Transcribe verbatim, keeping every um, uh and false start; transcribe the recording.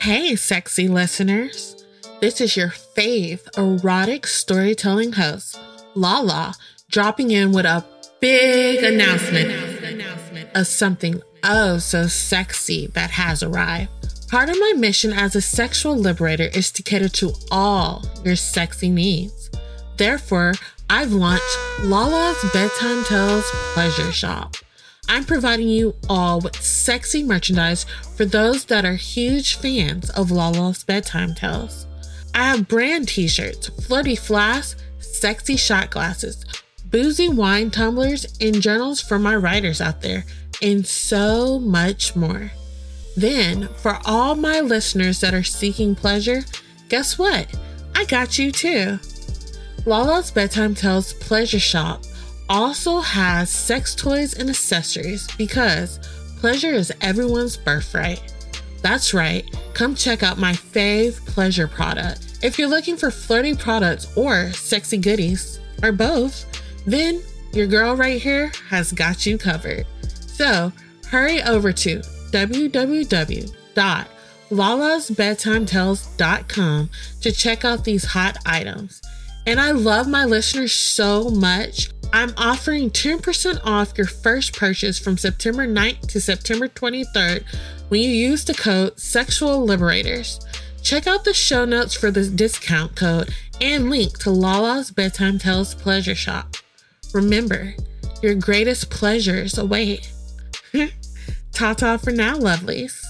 Hey, sexy listeners. This is your fave erotic storytelling host, Lala, dropping in with a big announcement of something oh so sexy that has arrived. Part of my mission as a sexual liberator is to cater to all your sexy needs. Therefore, I've launched Lala's Bedtime Tales Pleasure Shop. I'm providing you all with sexy merchandise for those that are huge fans of Lala's Bedtime Tales. I have brand t-shirts, flirty flasks, sexy shot glasses, boozy wine tumblers, and journals for my writers out there, and so much more. Then, for all my listeners that are seeking pleasure, guess what? I got you too. Lala's Bedtime Tales Pleasure Shop also has sex toys and accessories because pleasure is everyone's birthright. That's right, come check out my fave pleasure product. If you're looking for flirty products or sexy goodies, or both, then your girl right here has got you covered. So hurry over to w w w dot lalas bedtime tales dot com to check out these hot items. And I love my listeners so much, I'm offering ten percent off your first purchase from September ninth to September twenty-third when you use the code Sexual Liberators. Check out the show notes for the discount code and link to Lala's Bedtime Tales Pleasure Shop. Remember, your greatest pleasures await. Ta-ta for now, lovelies.